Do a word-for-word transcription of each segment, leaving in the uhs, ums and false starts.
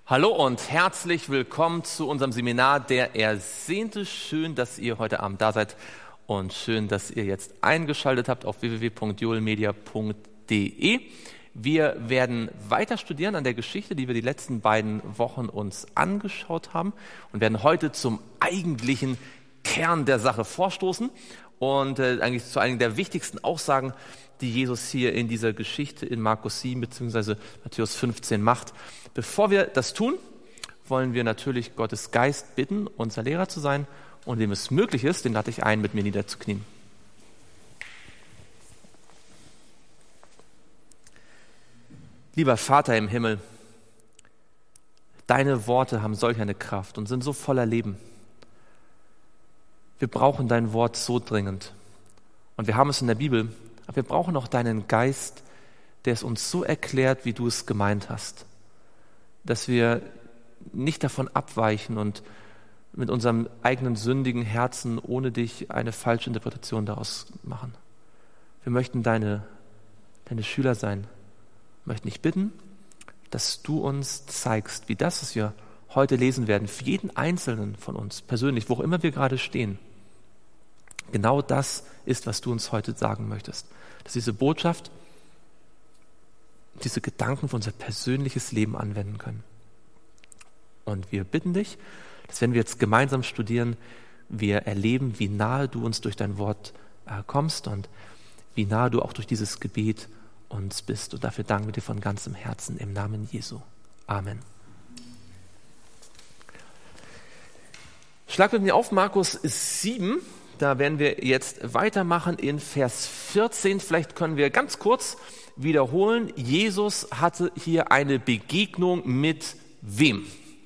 Hallo und herzlich willkommen zu unserem Seminar Der Ersehnte. Schön, dass ihr heute Abend da seid und schön, dass ihr jetzt eingeschaltet habt auf w w w punkt joelmedia punkt de. Wir werden weiter studieren an der Geschichte, die wir die letzten beiden Wochen uns angeschaut haben und werden heute zum eigentlichen Kern der Sache vorstoßen und äh, eigentlich zu einigen der wichtigsten Aussagen, die Jesus hier in dieser Geschichte in Markus sieben bzw. Matthäus fünfzehn macht. Bevor wir das tun, wollen wir natürlich Gottes Geist bitten, unser Lehrer zu sein, und dem es möglich ist, den lade ich ein, mit mir niederzuknien. Lieber Vater im Himmel, deine Worte haben solch eine Kraft und sind so voller Leben. Wir brauchen dein Wort so dringend. Und wir haben es in der Bibel, aber wir brauchen auch deinen Geist, der es uns so erklärt, wie du es gemeint hast. Dass wir nicht davon abweichen und mit unserem eigenen sündigen Herzen ohne dich eine falsche Interpretation daraus machen. Wir möchten deine, deine Schüler sein. Wir möchten dich bitten, dass du uns zeigst, wie das, was wir heute lesen werden, für jeden Einzelnen von uns persönlich, wo auch immer wir gerade stehen, genau das ist, was du uns heute sagen möchtest. Dass diese Botschaft, diese Gedanken für unser persönliches Leben anwenden können. Und wir bitten dich, dass wenn wir jetzt gemeinsam studieren, wir erleben, wie nahe du uns durch dein Wort äh, kommst und wie nahe du auch durch dieses Gebet uns bist. Und dafür danken wir dir von ganzem Herzen im Namen Jesu. Amen. Schlag mit mir auf Markus sieben. Da werden wir jetzt weitermachen in Vers vierzehn. Vielleicht können wir ganz kurz wiederholen. Jesus hatte hier eine Begegnung mit wem?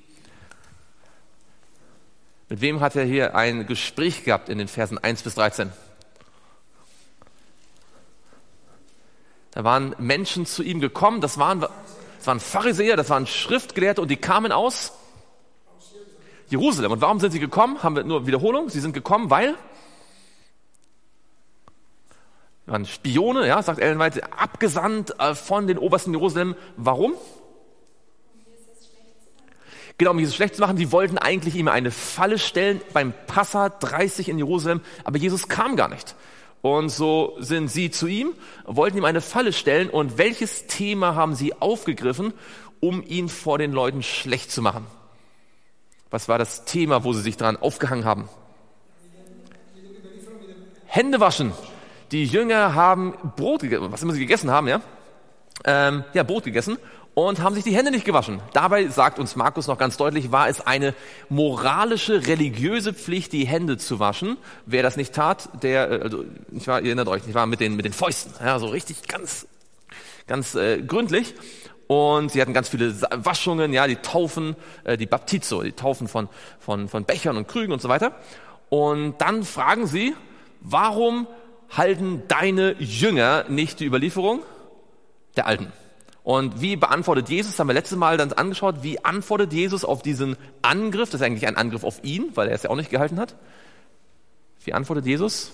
Mit wem hat er hier ein Gespräch gehabt in den Versen eins bis dreizehn? Da waren Menschen zu ihm gekommen, das waren, das waren Pharisäer, das waren Schriftgelehrte und die kamen aus Jerusalem. Und warum sind sie gekommen? Haben wir nur Wiederholung. Sie sind gekommen, weil waren Spione, ja, sagt Ellen White, abgesandt äh, von den Obersten Jerusalem. Warum? Genau, um Jesus schlecht zu machen. Sie wollten eigentlich ihm eine Falle stellen beim Passa dreißig in Jerusalem, aber Jesus kam gar nicht. Und so sind sie zu ihm, wollten ihm eine Falle stellen. Und welches Thema haben sie aufgegriffen, um ihn vor den Leuten schlecht zu machen? Was war das Thema, wo sie sich dran aufgehangen haben? Hände waschen. Die Jünger haben Brot gegessen, was immer sie gegessen haben, ja? Ähm, ja, Brot gegessen und haben sich die Hände nicht gewaschen. Dabei, sagt uns Markus noch ganz deutlich, war es eine moralische, religiöse Pflicht, die Hände zu waschen. Wer das nicht tat, der, also, ich war, ihr erinnert euch, ich war mit den, mit den Fäusten, ja, so richtig ganz, ganz äh, gründlich. Und sie hatten ganz viele Waschungen, ja, die Taufen, äh, die Baptizo, die Taufen von, von, von Bechern und Krügen und so weiter. Und dann fragen sie, warum halten deine Jünger nicht die Überlieferung der Alten? Und wie beantwortet Jesus, das haben wir letztes Mal dann angeschaut, wie antwortet Jesus auf diesen Angriff? Das ist eigentlich ein Angriff auf ihn, weil er es ja auch nicht gehalten hat. Wie antwortet Jesus?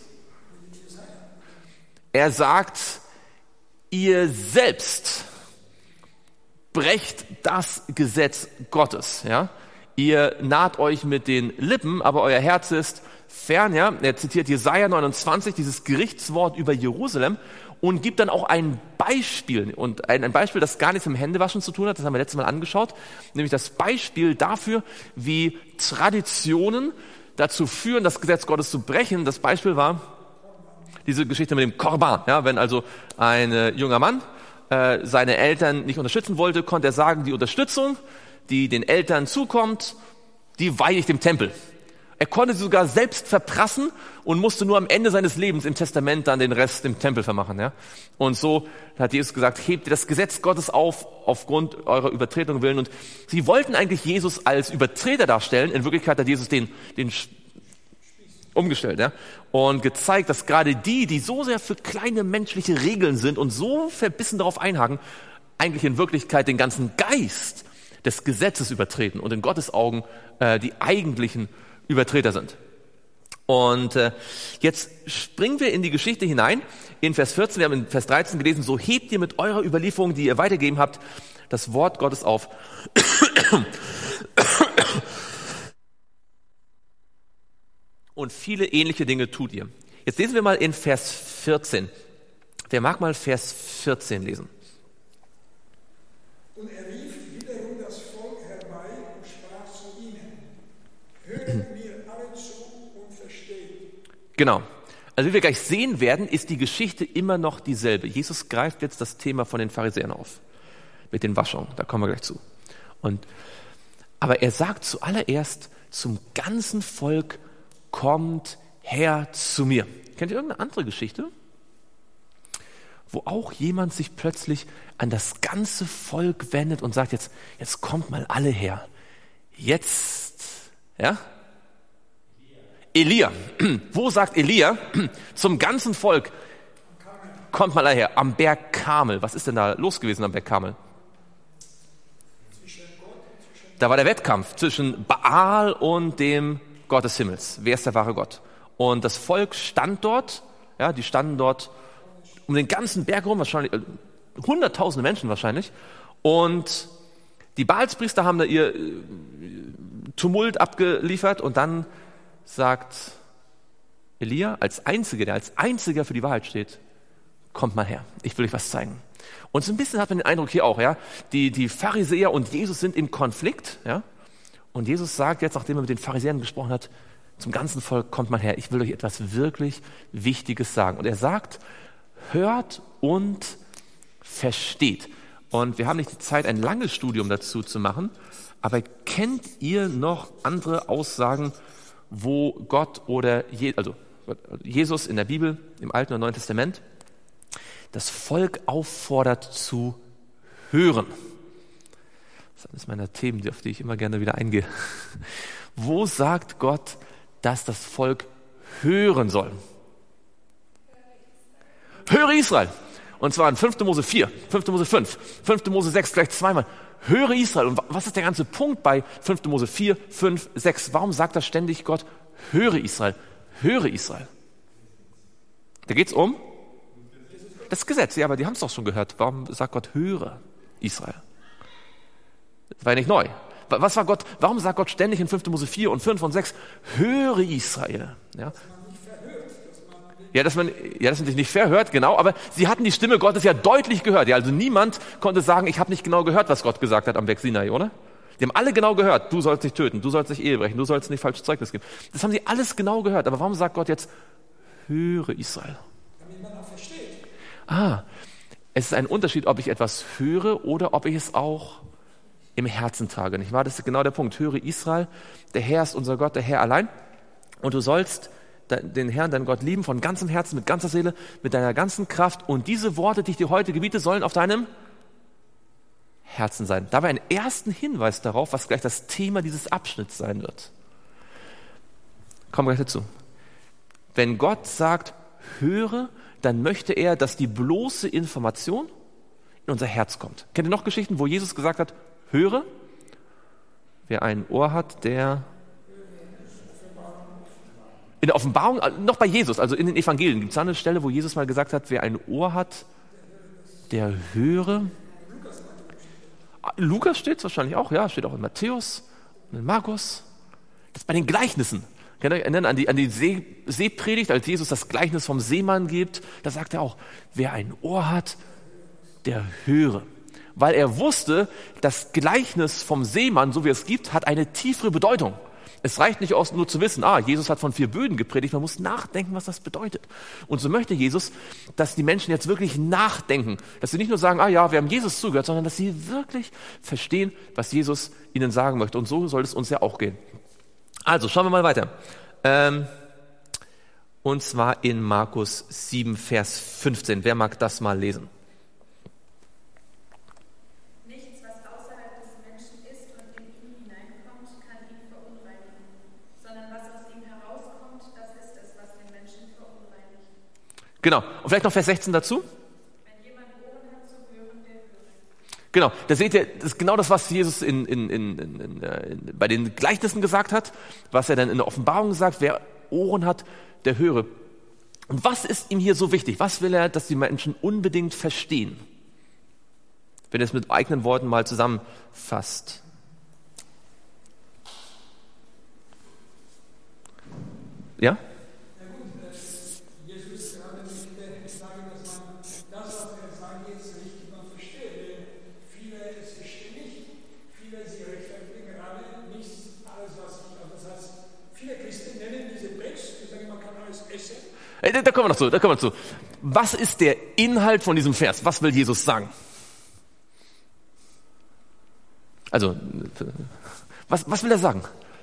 Er sagt, ihr selbst brecht das Gesetz Gottes. Ja? Ihr naht euch mit den Lippen, aber euer Herz ist fern. Ja? Er zitiert Jesaja neunundzwanzig, dieses Gerichtswort über Jerusalem, und gibt dann auch ein Beispiel, und ein, ein Beispiel, das gar nichts mit dem Händewaschen zu tun hat, das haben wir letztes Mal angeschaut, nämlich das Beispiel dafür, wie Traditionen dazu führen, das Gesetz Gottes zu brechen. Das Beispiel war diese Geschichte mit dem Korban. Ja? Wenn also ein äh, junger Mann äh, seine Eltern nicht unterstützen wollte, konnte er sagen, die Unterstützung, die den Eltern zukommt, die weihe ich dem Tempel. Er konnte sie sogar selbst verprassen und musste nur am Ende seines Lebens im Testament dann den Rest im Tempel vermachen. Ja? Und so hat Jesus gesagt, hebt ihr das Gesetz Gottes auf, aufgrund eurer Übertretung willen. Und sie wollten eigentlich Jesus als Übertreter darstellen. In Wirklichkeit hat Jesus den, den umgestellt, ja? Und gezeigt, dass gerade die, die so sehr für kleine menschliche Regeln sind und so verbissen darauf einhaken, eigentlich in Wirklichkeit den ganzen Geist des Gesetzes übertreten und in Gottes Augen äh, die eigentlichen Übertreter sind. Und äh, jetzt springen wir in die Geschichte hinein, in Vers vierzehn, wir haben in Vers dreizehn gelesen, so hebt ihr mit eurer Überlieferung, die ihr weitergegeben habt, das Wort Gottes auf. Und viele ähnliche Dinge tut ihr. Jetzt lesen wir mal in Vers vierzehn. Wer mag mal Vers vierzehn lesen? Und er rief wiederum das Volk herbei und sprach zu ihnen: Hört mir alle zu und versteht. Genau. Also wie wir gleich sehen werden, ist die Geschichte immer noch dieselbe. Jesus greift jetzt das Thema von den Pharisäern auf. Mit den Waschungen, da kommen wir gleich zu. Und, aber er sagt zuallererst zum ganzen Volk, kommt her zu mir. Kennt ihr irgendeine andere Geschichte, wo auch jemand sich plötzlich an das ganze Volk wendet und sagt, jetzt, jetzt kommt mal alle her. Jetzt, ja? Elia. Wo sagt Elia zum ganzen Volk, kommt mal alle her, am Berg Karmel. Was ist denn da los gewesen am Berg Karmel? Da war der Wettkampf zwischen Baal und dem Gott des Himmels. Wer ist der wahre Gott? Und das Volk stand dort, ja, die standen dort um den ganzen Berg herum, wahrscheinlich äh, hunderttausende Menschen wahrscheinlich. Und die Baalspriester haben da ihr äh, Tumult abgeliefert und dann sagt Elia als Einziger, der als Einziger für die Wahrheit steht, kommt mal her, ich will euch was zeigen. Und so ein bisschen hat man den Eindruck hier auch, ja, die, die Pharisäer und Jesus sind im Konflikt, ja. Und Jesus sagt jetzt, nachdem er mit den Pharisäern gesprochen hat, zum ganzen Volk, kommt mal her, ich will euch etwas wirklich Wichtiges sagen. Und er sagt, hört und versteht. Und wir haben nicht die Zeit, ein langes Studium dazu zu machen, aber kennt ihr noch andere Aussagen, wo Gott oder Je- also Jesus in der Bibel, im Alten und Neuen Testament, das Volk auffordert zu hören? Das ist eines meiner Themen, auf die ich immer gerne wieder eingehe. Wo sagt Gott, dass das Volk hören soll? Höre Israel. Und zwar in fünfter Mose vier, fünfter Mose fünf, fünfter Mose sechs, gleich zweimal. Höre Israel. Und was ist der ganze Punkt bei fünfter Mose vier, fünf, sechs? Warum sagt da ständig Gott, höre Israel, höre Israel? Da geht's um das Gesetz. Ja, aber die haben es doch schon gehört. Warum sagt Gott, höre Israel? Das war ja nicht neu. Was war Gott, warum sagt Gott ständig in fünfter Mose vier und fünf und sechs, höre Israel? Ja. Ja, dass man, ja, dass man sich nicht verhört, genau, aber sie hatten die Stimme Gottes ja deutlich gehört. Ja, also niemand konnte sagen, ich habe nicht genau gehört, was Gott gesagt hat am Berg Sinai, oder? Die haben alle genau gehört, du sollst nicht töten, du sollst nicht Ehe brechen, du sollst nicht falsches Zeugnis geben. Das haben sie alles genau gehört, aber warum sagt Gott jetzt, höre Israel? Damit man auch versteht. Ah, es ist ein Unterschied, ob ich etwas höre oder ob ich es auch im Herzen trage, nicht wahr? Das ist genau der Punkt. Höre Israel, der Herr ist unser Gott, der Herr allein. Und du sollst den Herrn, deinen Gott lieben, von ganzem Herzen, mit ganzer Seele, mit deiner ganzen Kraft. Und diese Worte, die ich dir heute gebiete, sollen auf deinem Herzen sein. Da war ein ersten Hinweis darauf, was gleich das Thema dieses Abschnitts sein wird. Kommen wir gleich dazu. Wenn Gott sagt, höre, dann möchte er, dass die bloße Information in unser Herz kommt. Kennt ihr noch Geschichten, wo Jesus gesagt hat, höre? Wer ein Ohr hat, der... In der Offenbarung, noch bei Jesus, also in den Evangelien, gibt es eine Stelle, wo Jesus mal gesagt hat, wer ein Ohr hat, der höre. Lukas steht es wahrscheinlich auch, ja, steht auch in Matthäus, in Markus. Das ist bei den Gleichnissen. Könnt ihr euch erinnern an die, an die See, Seepredigt, als Jesus das Gleichnis vom Seemann gibt? Da sagt er auch, wer ein Ohr hat, der höre. Weil er wusste, das Gleichnis vom Seemann, so wie es gibt, hat eine tiefere Bedeutung. Es reicht nicht aus, nur zu wissen, ah, Jesus hat von vier Böden gepredigt, man muss nachdenken, was das bedeutet. Und so möchte Jesus, dass die Menschen jetzt wirklich nachdenken, dass sie nicht nur sagen, ah ja, wir haben Jesus zugehört, sondern dass sie wirklich verstehen, was Jesus ihnen sagen möchte. Und so soll es uns ja auch gehen. Also, schauen wir mal weiter. Ähm, und zwar in Markus sieben, Vers fünfzehn. Wer mag das mal lesen? Genau. Und vielleicht noch Vers sechzehn dazu. Wenn jemand Ohren hat zu hören, der höre. Genau. Da seht ihr, das ist genau das, was Jesus in, in, in, in, in, bei den Gleichnissen gesagt hat, was er dann in der Offenbarung sagt. Wer Ohren hat, der höre. Und was ist ihm hier so wichtig? Was will er, dass die Menschen unbedingt verstehen? Wenn er es mit eigenen Worten mal zusammenfasst. Ja? Ja gut, Jesus gerade nicht sagen, dass man das, was er sagt, jetzt richtig mal versteht. Denn viele es verstehen nicht. Viele, sie rechtfertigen gerade nicht alles, was ich. Also das heißt, viele Christen nennen diese Breaks, die sagen, man kann alles essen. Äh, Da kommen wir noch zu, da kommen wir zu. Was ist der Inhalt von diesem Vers? Was will Jesus sagen? Also, was, was will er sagen?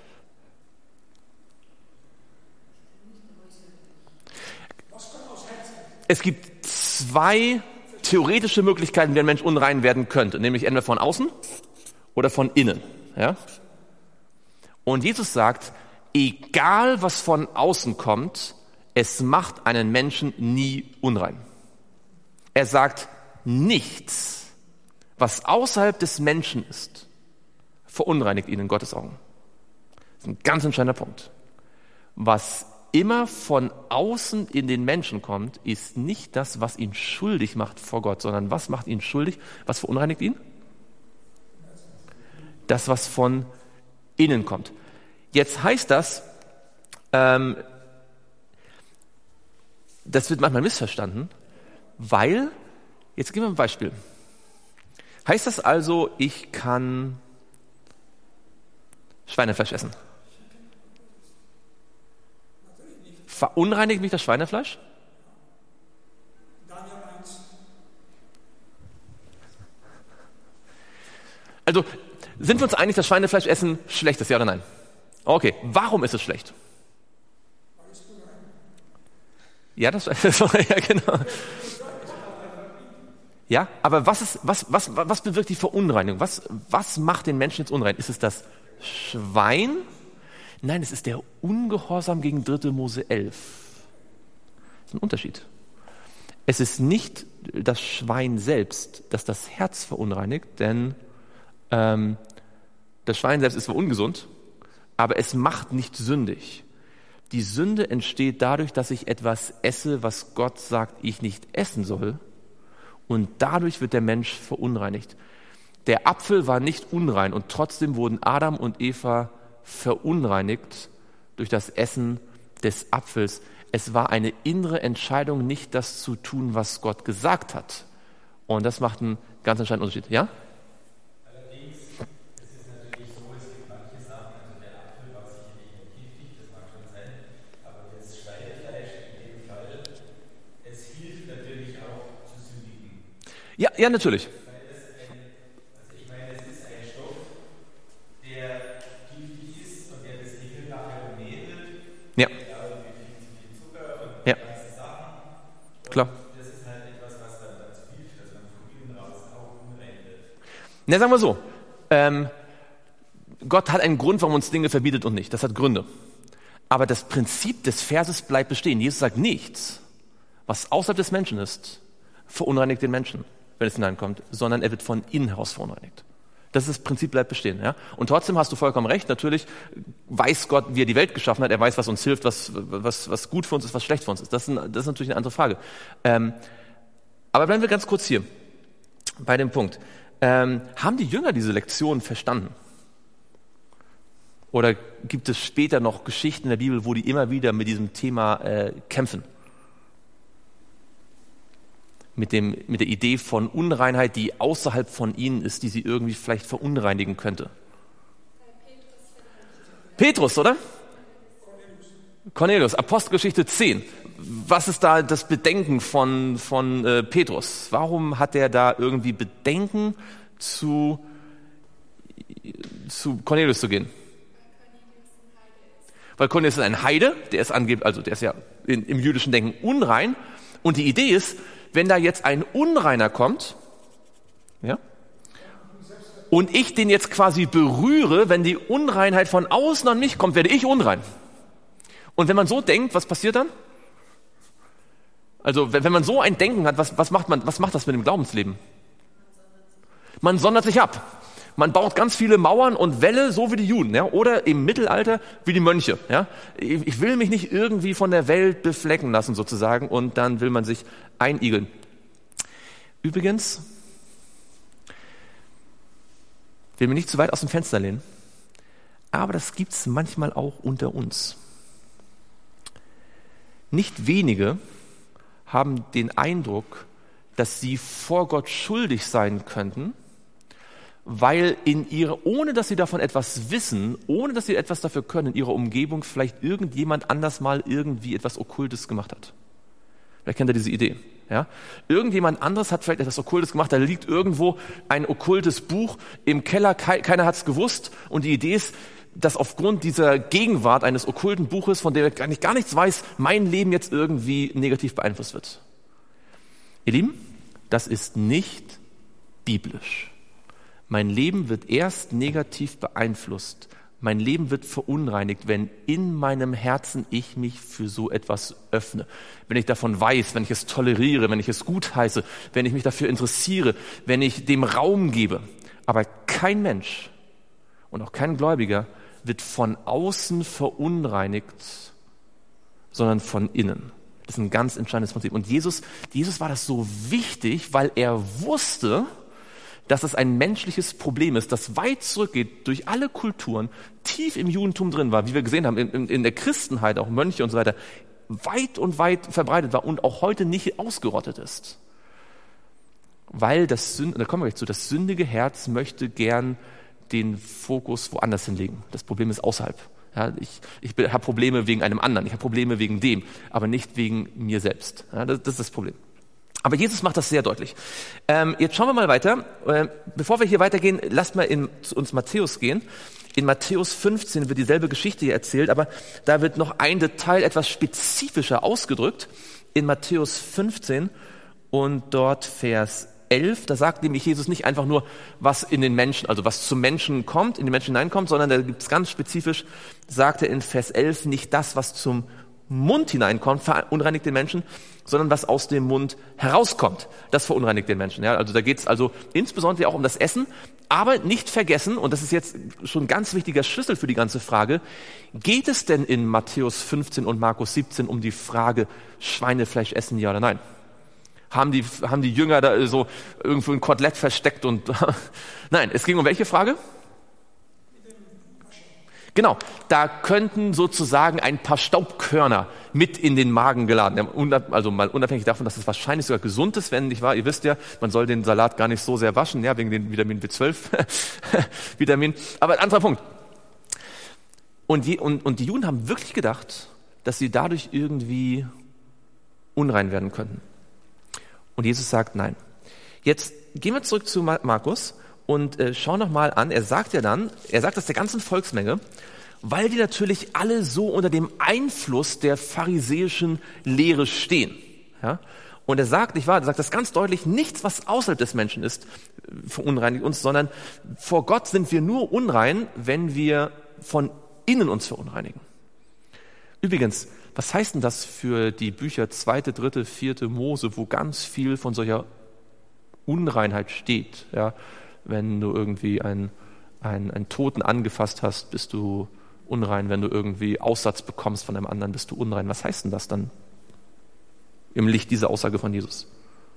Es gibt zwei theoretische Möglichkeiten, wie ein Mensch unrein werden könnte, nämlich entweder von außen oder von innen. Ja? Und Jesus sagt, egal was von außen kommt, es macht einen Menschen nie unrein. Er sagt, nichts, was außerhalb des Menschen ist, verunreinigt ihn in Gottes Augen. Das ist ein ganz entscheidender Punkt. Was immer von außen in den Menschen kommt, ist nicht das, was ihn schuldig macht vor Gott, sondern was macht ihn schuldig? Was verunreinigt ihn? Das, was von innen kommt. Jetzt heißt das, ähm, das wird manchmal missverstanden, weil, jetzt geben wir ein Beispiel. Heißt das also, ich kann Schweinefleisch essen? Verunreinigt mich das Schweinefleisch? Also, sind wir uns einig, dass Schweinefleisch essen schlecht ist, ja oder nein? Okay, warum ist es schlecht? Ja, das, das ja genau. Ja, aber was ist, was, was, was bewirkt die Verunreinigung? Was, was macht den Menschen jetzt unrein? Ist es das Schwein? Nein, es ist der Ungehorsam gegen dritte Mose elf. Das ist ein Unterschied. Es ist nicht das Schwein selbst, das das Herz verunreinigt, denn ähm, das Schwein selbst ist zwar ungesund, aber es macht nicht sündig. Die Sünde entsteht dadurch, dass ich etwas esse, was Gott sagt, ich nicht essen soll. Und dadurch wird der Mensch verunreinigt. Der Apfel war nicht unrein und trotzdem wurden Adam und Eva verunreinigt durch das Essen des Apfels. Es war eine innere Entscheidung, nicht das zu tun, was Gott gesagt hat. Und das macht einen ganz entscheidenden Unterschied. Ja? Allerdings ist es natürlich so, es gibt manche Sachen, also der Apfel war sicherlich nicht giftig, das mag schon sein, aber das Schweinefleisch in dem Fall, es hilft natürlich auch zu sündigen. Ja, ja, natürlich. Weil es ein, also ich meine, es ist ein Stoff, der giftig ist und der das Gehirn nachher benebelt. Ja. Ja, und mit viel zu viel Zucker und Ja. ganze Sachen. Und Klar. das ist halt etwas, was dann dazu hilft, dass man von innen raus auch unrein wird. Na, sagen wir so. Ähm, Gott hat einen Grund, warum uns Dinge verbietet und nicht. Das hat Gründe. Aber das Prinzip des Verses bleibt bestehen. Jesus sagt, nichts, was außerhalb des Menschen ist, verunreinigt den Menschen, wenn es hineinkommt, sondern er wird von innen heraus verunreinigt. Das ist das Prinzip, bleibt bestehen. Ja? Und trotzdem hast du vollkommen recht. Natürlich weiß Gott, wie er die Welt geschaffen hat. Er weiß, was uns hilft, was, was, was gut für uns ist, was schlecht für uns ist. Das ist, ein, das ist natürlich eine andere Frage. Ähm, aber bleiben wir ganz kurz hier bei dem Punkt. Ähm, haben die Jünger diese Lektion verstanden? Oder gibt es später noch Geschichten in der Bibel, wo die immer wieder mit diesem Thema äh, kämpfen? Mit, dem, mit der Idee von Unreinheit, die außerhalb von ihnen ist, die sie irgendwie vielleicht verunreinigen könnte. Petrus, oder? Cornelius, Apostelgeschichte zehn. Was ist da das Bedenken von, von äh, Petrus? Warum hat er da irgendwie Bedenken, zu, zu Cornelius zu gehen? Weil Cornelius ist ein Heide, der ist angeblich, also der ist ja in, im jüdischen Denken unrein. Und die Idee ist, wenn da jetzt ein Unreiner kommt, ja, und ich den jetzt quasi berühre, wenn die Unreinheit von außen an mich kommt, werde ich unrein. Und wenn man so denkt, was passiert dann? Also wenn, wenn man so ein Denken hat, was, was macht man, was macht das mit dem Glaubensleben? Man sondert sich ab. Man baut ganz viele Mauern und Wälle, so wie die Juden, ja, oder im Mittelalter wie die Mönche. Ja. Ich will mich nicht irgendwie von der Welt beflecken lassen sozusagen und dann will man sich einigeln. Übrigens, ich will mich nicht zu weit aus dem Fenster lehnen, aber das gibt es manchmal auch unter uns. Nicht wenige haben den Eindruck, dass sie vor Gott schuldig sein könnten, weil in ihrer, ohne dass sie davon etwas wissen, ohne dass sie etwas dafür können, in ihrer Umgebung vielleicht irgendjemand anders mal irgendwie etwas Okkultes gemacht hat. Vielleicht kennt ihr diese Idee. Ja? Irgendjemand anderes hat vielleicht etwas Okkultes gemacht, da liegt irgendwo ein okkultes Buch im Keller, keiner hat es gewusst und die Idee ist, dass aufgrund dieser Gegenwart eines okkulten Buches, von dem ich gar nichts weiß, mein Leben jetzt irgendwie negativ beeinflusst wird. Ihr Lieben, das ist nicht biblisch. Mein Leben wird erst negativ beeinflusst. Mein Leben wird verunreinigt, wenn in meinem Herzen ich mich für so etwas öffne. Wenn ich davon weiß, wenn ich es toleriere, wenn ich es gutheiße, wenn ich mich dafür interessiere, wenn ich dem Raum gebe. Aber kein Mensch und auch kein Gläubiger wird von außen verunreinigt, sondern von innen. Das ist ein ganz entscheidendes Prinzip. Und Jesus, Jesus war das so wichtig, weil er wusste, dass es ein menschliches Problem ist, das weit zurückgeht durch alle Kulturen, tief im Judentum drin war, wie wir gesehen haben, in, in der Christenheit, auch Mönche und so weiter, weit und weit verbreitet war und auch heute nicht ausgerottet ist. Weil das Sünd, da kommen wir gleich zu, das sündige Herz möchte gern den Fokus woanders hinlegen. Das Problem ist außerhalb. Ja, ich ich habe Probleme wegen einem anderen, ich habe Probleme wegen dem, aber nicht wegen mir selbst. Ja, das, das ist das Problem. Aber Jesus macht das sehr deutlich. Ähm, jetzt schauen wir mal weiter. Äh, bevor wir hier weitergehen, lasst mal in, zu uns Matthäus gehen. In Matthäus fünfzehn wird dieselbe Geschichte hier erzählt, aber da wird noch ein Detail etwas spezifischer ausgedrückt. In Matthäus fünfzehn und dort Vers elf, da sagt nämlich Jesus nicht einfach nur, was in den Menschen, also was zum Menschen kommt, in den Menschen hineinkommt, sondern da gibt es ganz spezifisch, sagt er in Vers elf, nicht das, was zum Mund hineinkommt, verunreinigt den Menschen, sondern was aus dem Mund herauskommt, das verunreinigt den Menschen. Ja, also da geht es also insbesondere auch um das Essen, aber nicht vergessen, und das ist jetzt schon ein ganz wichtiger Schlüssel für die ganze Frage, geht es denn in Matthäus fünfzehn und Markus siebzehn um die Frage, Schweinefleisch essen, ja oder nein? Haben die, haben die Jünger da so irgendwo ein Kotelett versteckt und nein, es ging um welche Frage? Genau, da könnten sozusagen ein paar Staubkörner mit in den Magen geladen werden. Also mal unabhängig davon, dass es wahrscheinlich sogar gesund ist, wenn nicht wahr. Ihr wisst ja, man soll den Salat gar nicht so sehr waschen, ja, wegen den Vitamin B zwölf Vitamin. Aber ein anderer Punkt. Und die, und, und die Juden haben wirklich gedacht, dass sie dadurch irgendwie unrein werden könnten. Und Jesus sagt nein. Jetzt gehen wir zurück zu Markus und äh, schauen noch mal an. Er sagt ja dann, er sagt das der ganzen Volksmenge, weil die natürlich alle so unter dem Einfluss der pharisäischen Lehre stehen. Ja? Und er sagt, nicht wahr, er sagt das ganz deutlich, nichts, was außerhalb des Menschen ist, verunreinigt uns, sondern vor Gott sind wir nur unrein, wenn wir von innen uns verunreinigen. Übrigens, was heißt denn das für die Bücher zweite, dritte, vierte Mose, wo ganz viel von solcher Unreinheit steht? Ja, wenn du irgendwie einen, einen, einen Toten angefasst hast, bist du unrein. Wenn du irgendwie Aussatz bekommst von einem anderen, bist du unrein. Was heißt denn das dann im Licht dieser Aussage von Jesus?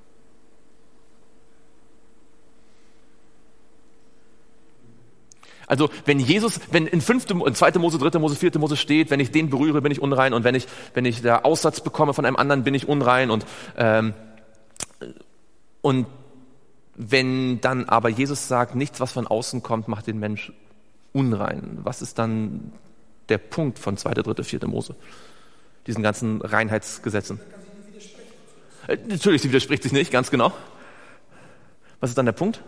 Also wenn Jesus, wenn in fünfte, in zweite Mose, dritte Mose, vierte Mose steht, wenn ich den berühre, bin ich unrein und wenn ich, wenn ich da Aussatz bekomme von einem anderen, bin ich unrein und ähm, und wenn dann aber Jesus sagt, nichts, was von außen kommt, macht den Mensch unrein. Was ist dann der Punkt von zweite, dritte, vierte Mose? Diesen ganzen Reinheitsgesetzen. Äh, natürlich, sie widerspricht sich nicht, ganz genau. Was ist dann der Punkt?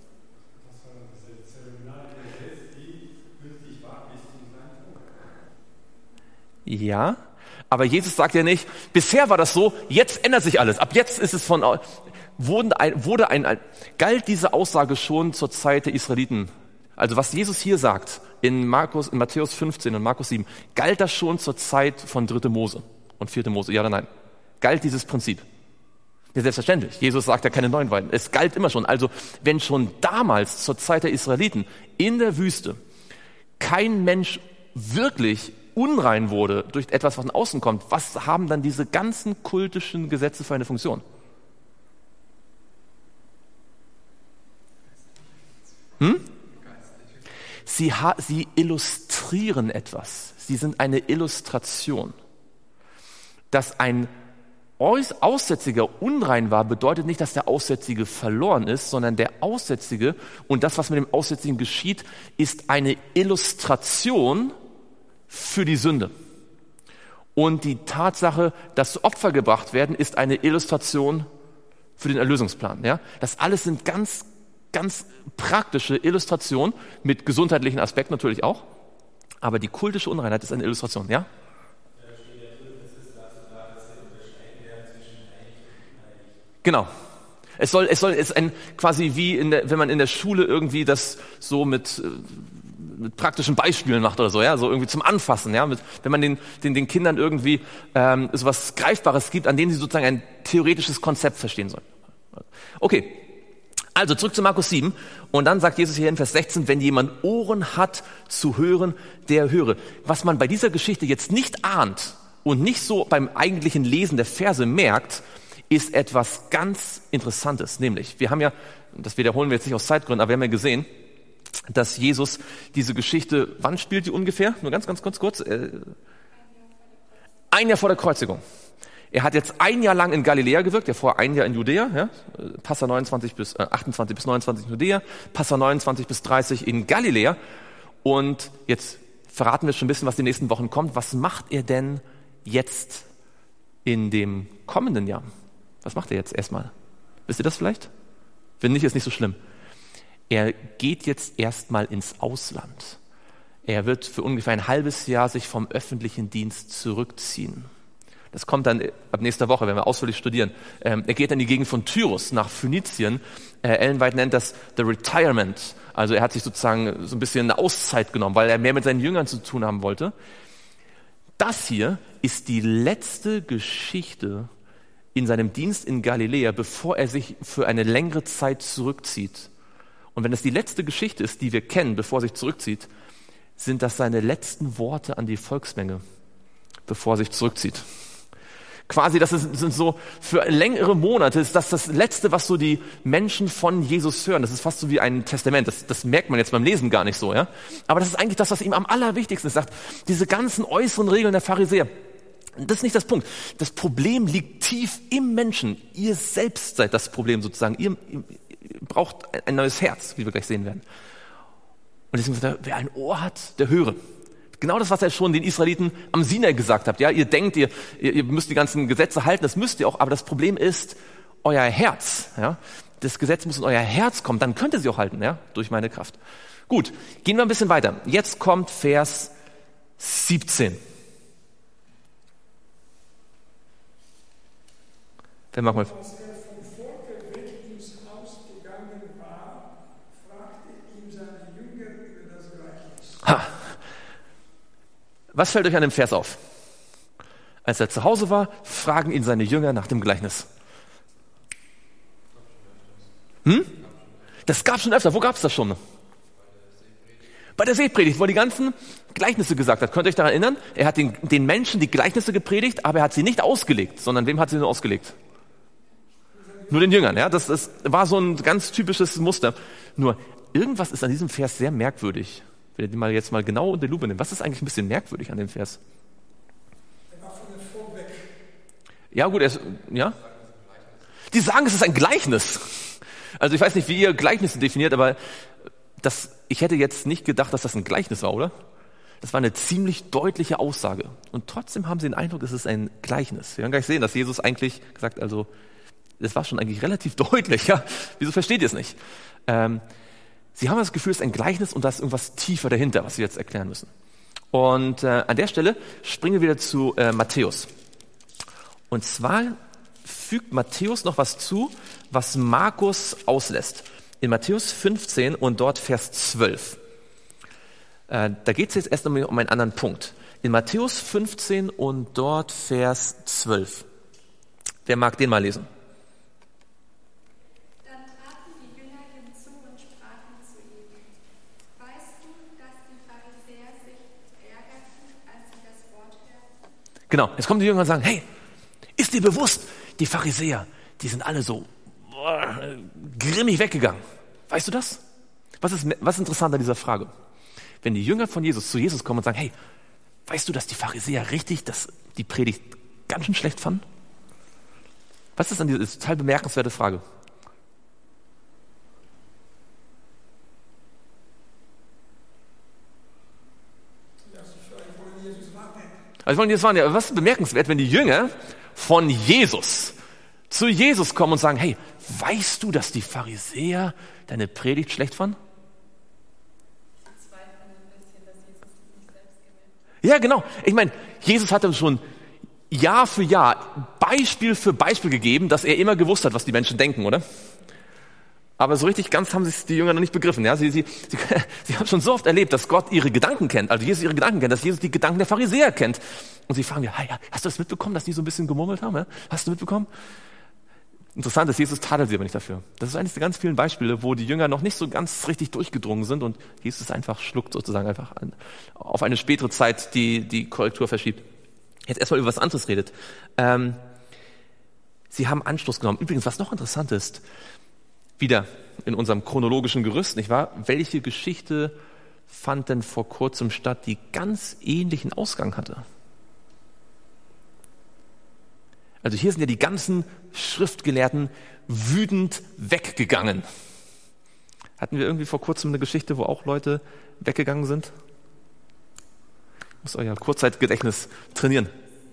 Ja, aber Jesus sagt ja nicht, bisher war das so, jetzt ändert sich alles. Ab jetzt ist es von, wurde ein, wurde ein, galt diese Aussage schon zur Zeit der Israeliten. Also was Jesus hier sagt, in Markus, in Matthäus fünfzehn und Markus sieben, galt das schon zur Zeit von dritte Mose und vierte Mose, ja oder nein? Galt dieses Prinzip? Ja, selbstverständlich. Jesus sagt ja keine neuen Weiden. Es galt immer schon. Also wenn schon damals zur Zeit der Israeliten in der Wüste kein Mensch wirklich unrein wurde durch etwas, was von außen kommt, was haben dann diese ganzen kultischen Gesetze für eine Funktion? Hm? Sie, ha- sie illustrieren etwas. Sie sind eine Illustration. Dass ein Aus- Aussätziger unrein war, bedeutet nicht, dass der Aussätzige verloren ist, sondern der Aussätzige und das, was mit dem Aussätzigen geschieht, ist eine Illustration für die Sünde. Und die Tatsache, dass Opfer gebracht werden, ist eine Illustration für den Erlösungsplan. Ja? Das alles sind ganz, ganz praktische Illustrationen mit gesundheitlichen Aspekten natürlich auch. Aber die kultische Unreinheit ist eine Illustration. Ja? Genau. Es soll, es soll, es ist ein, quasi wie in der, wenn man in der Schule irgendwie das so mit, mit praktischen Beispielen macht oder so, ja, so irgendwie zum Anfassen, ja, mit, wenn man den, den, den Kindern irgendwie ähm, so was Greifbares gibt, an dem sie sozusagen ein theoretisches Konzept verstehen sollen. Okay. Also zurück zu Markus sieben und dann sagt Jesus hier in Vers sechzehn, wenn jemand Ohren hat zu hören, der höre. Was man bei dieser Geschichte jetzt nicht ahnt und nicht so beim eigentlichen Lesen der Verse merkt, ist etwas ganz Interessantes, nämlich, wir haben ja, das wiederholen wir jetzt nicht aus Zeitgründen, aber wir haben ja gesehen, dass Jesus diese Geschichte, wann spielt die ungefähr? Nur ganz, ganz, ganz kurz. Äh, ein Jahr vor der Kreuzigung. Er hat jetzt ein Jahr lang in Galiläa gewirkt, ja vorher ein Jahr in Judäa, ja, Passa neunundzwanzig bis, äh, achtundzwanzig bis neunundzwanzig in Judäa, Passa neunundzwanzig bis dreißig in Galiläa. Und jetzt verraten wir schon ein bisschen, was die nächsten Wochen kommt. Was macht er denn jetzt in dem kommenden Jahr? Was macht er jetzt erstmal? Wisst ihr das vielleicht? Wenn nicht, ist nicht so schlimm. Er geht jetzt erstmal ins Ausland. Er wird für ungefähr ein halbes Jahr sich vom öffentlichen Dienst zurückziehen. Das kommt dann ab nächster Woche, wenn wir ausführlich studieren. Ähm, er geht in die Gegend von Tyrus nach Phönizien. Äh, Ellen White nennt das The Retirement. Also er hat sich sozusagen so ein bisschen eine Auszeit genommen, weil er mehr mit seinen Jüngern zu tun haben wollte. Das hier ist die letzte Geschichte in seinem Dienst in Galiläa, bevor er sich für eine längere Zeit zurückzieht. Und wenn das die letzte Geschichte ist, die wir kennen, bevor er sich zurückzieht, sind das seine letzten Worte an die Volksmenge, bevor er sich zurückzieht. Quasi, das ist, sind so, für längere Monate ist das das Letzte, was so die Menschen von Jesus hören. Das ist fast so wie ein Testament. Das, das merkt man jetzt beim Lesen gar nicht so, ja. Aber das ist eigentlich das, was ihm am allerwichtigsten ist. Sagt, diese ganzen äußeren Regeln der Pharisäer, das ist nicht das Punkt. Das Problem liegt tief im Menschen. Ihr selbst seid das Problem sozusagen. Ihr, ihr braucht ein neues Herz, wie wir gleich sehen werden. Und deswegen sagt er, wer ein Ohr hat, der höre. Genau das, was er schon den Israeliten am Sinai gesagt hat. Ja, ihr denkt, ihr, ihr müsst die ganzen Gesetze halten, das müsst ihr auch. Aber das Problem ist euer Herz. Ja, das Gesetz muss in euer Herz kommen, dann könnt ihr sie auch halten, ja, durch meine Kraft. Gut, gehen wir ein bisschen weiter. Jetzt kommt Vers siebzehn. Wer mag mal? Als er vom Volke weg ins Haus gegangen war, fragte ihn seine Jünger über das Gleichnis. Ha. Was fällt euch an dem Vers auf? Als er zu Hause war, fragen ihn seine Jünger nach dem Gleichnis. Hm? Das gab es schon öfter. Wo gab es das schon? Bei der Seepredigt, wo er die ganzen Gleichnisse gesagt hat. Könnt ihr euch daran erinnern? Er hat den, den Menschen die Gleichnisse gepredigt, aber er hat sie nicht ausgelegt, sondern wem hat sie nur ausgelegt? Nur den Jüngern. Ja, das, das war so ein ganz typisches Muster. Nur irgendwas ist an diesem Vers sehr merkwürdig. Wenn ihr die mal jetzt mal genau unter die Lupe nimmt. Was ist eigentlich ein bisschen merkwürdig an dem Vers? Er war von der Frau weg. Ja gut, er ist, ja. Die sagen, es ist ein Gleichnis. Also ich weiß nicht, wie ihr Gleichnisse definiert, aber das, ich hätte jetzt nicht gedacht, dass das ein Gleichnis war, oder? Das war eine ziemlich deutliche Aussage. Und trotzdem haben sie den Eindruck, es ist ein Gleichnis. Wir werden gleich sehen, dass Jesus eigentlich gesagt, also das war schon eigentlich relativ deutlich. Ja? Wieso versteht ihr es nicht? Ähm, sie haben das Gefühl, es ist ein Gleichnis und da ist irgendwas tiefer dahinter, was sie jetzt erklären müssen. Und äh, an der Stelle springen wir wieder zu äh, Matthäus. Und zwar fügt Matthäus noch was zu, was Markus auslässt. In Matthäus fünfzehn und dort Vers zwölf. Äh, da geht es jetzt erst um, um einen anderen Punkt. In Matthäus fünfzehn und dort Vers zwölf. Wer mag den mal lesen? Genau, jetzt kommen die Jünger und sagen, hey, ist dir bewusst, die Pharisäer, die sind alle so boah, grimmig weggegangen. Weißt du das? Was ist, was ist interessant an dieser Frage? Wenn die Jünger von Jesus zu Jesus kommen und sagen, hey, weißt du, dass die Pharisäer richtig das, die Predigt ganz schön schlecht fanden? Was ist an dieser, das ist eine total bemerkenswerte Frage. Also wollen Jesus warnen. Ja, was ist bemerkenswert, wenn die Jünger von Jesus zu Jesus kommen und sagen, hey, weißt du, dass die Pharisäer deine Predigt schlecht fanden? Ja, genau. Ich meine, Jesus hat uns schon Jahr für Jahr Beispiel für Beispiel gegeben, dass er immer gewusst hat, was die Menschen denken, oder? Aber so richtig ganz haben sich die Jünger noch nicht begriffen. Ja, sie, sie, sie, sie haben schon so oft erlebt, dass Gott ihre Gedanken kennt, also Jesus ihre Gedanken kennt, dass Jesus die Gedanken der Pharisäer kennt. Und sie fragen ja, hey, hast du das mitbekommen, dass die so ein bisschen gemurmelt haben? Ja? Hast du mitbekommen? Interessant ist, Jesus tadelt sie aber nicht dafür. Das ist eines der ganz vielen Beispiele, wo die Jünger noch nicht so ganz richtig durchgedrungen sind und Jesus einfach schluckt sozusagen einfach an, auf eine spätere Zeit die, die Korrektur verschiebt. Jetzt erstmal über was anderes redet. Ähm, sie haben Anstoß genommen. Übrigens, was noch interessant ist, wieder in unserem chronologischen Gerüst, nicht wahr? Welche Geschichte fand denn vor kurzem statt, die ganz ähnlichen Ausgang hatte? Also hier sind ja die ganzen Schriftgelehrten wütend weggegangen. Hatten wir irgendwie vor kurzem eine Geschichte, wo auch Leute weggegangen sind? Ich muss euer Kurzzeitgedächtnis trainieren.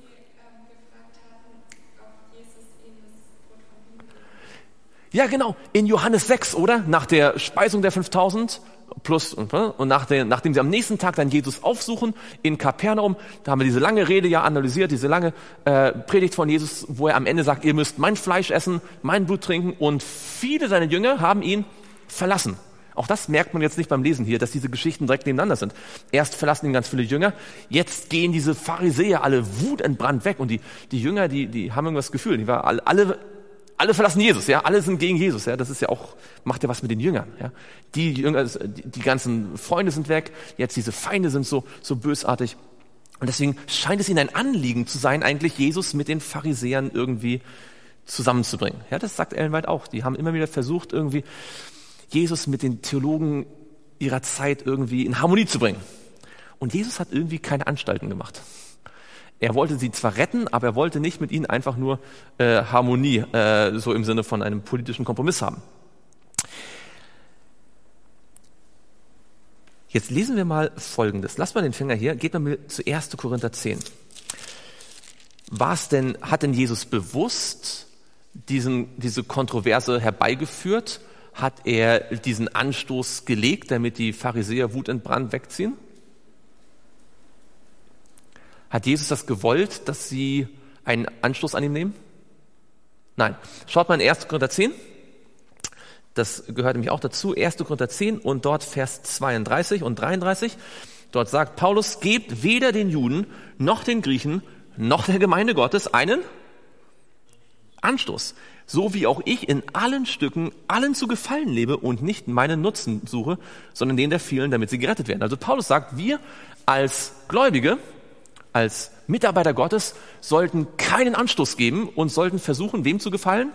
Ja, genau, in Johannes sechs, oder? Nach der Speisung der fünftausend plus, und nach der, nachdem sie am nächsten Tag dann Jesus aufsuchen in Kapernaum, da haben wir diese lange Rede ja analysiert, diese lange äh, Predigt von Jesus, wo er am Ende sagt, ihr müsst mein Fleisch essen, mein Blut trinken, und viele seiner Jünger haben ihn verlassen. Auch das merkt man jetzt nicht beim Lesen hier, dass diese Geschichten direkt nebeneinander sind. Erst verlassen ihn ganz viele Jünger, jetzt gehen diese Pharisäer alle wutentbrannt weg, und die, die Jünger, die, die haben irgendwas Gefühl, die waren alle, alle Alle verlassen Jesus, ja, alle sind gegen Jesus, ja, das ist ja auch, macht ja was mit den Jüngern, ja. Die Jünger, die, die ganzen Freunde sind weg, jetzt diese Feinde sind so, so bösartig. Und deswegen scheint es ihnen ein Anliegen zu sein, eigentlich Jesus mit den Pharisäern irgendwie zusammenzubringen. Ja, das sagt Ellen White auch. Die haben immer wieder versucht, irgendwie Jesus mit den Theologen ihrer Zeit irgendwie in Harmonie zu bringen. Und Jesus hat irgendwie keine Anstalten gemacht. Er wollte sie zwar retten, aber er wollte nicht mit ihnen einfach nur äh, Harmonie, äh, so im Sinne von einem politischen Kompromiss haben. Jetzt lesen wir mal Folgendes. Lasst mal den Finger hier, geht mal mit zu erster Korinther zehn. Was denn, hat denn Jesus bewusst diesen, diese Kontroverse herbeigeführt? Hat er diesen Anstoß gelegt, damit die Pharisäer wutentbrannt wegziehen? Hat Jesus das gewollt, dass sie einen Anstoß an ihm nehmen? Nein. Schaut mal in erster Korinther zehn. Das gehört nämlich auch dazu. erster Korinther zehn und dort Vers zweiunddreißig und dreiunddreißig. Dort sagt Paulus, gebt weder den Juden noch den Griechen noch der Gemeinde Gottes einen Anstoß. So wie auch ich in allen Stücken allen zu gefallen lebe und nicht meinen Nutzen suche, sondern den der vielen, damit sie gerettet werden. Also Paulus sagt, wir als Gläubige, als Mitarbeiter Gottes sollten keinen Anstoß geben und sollten versuchen, wem zu gefallen?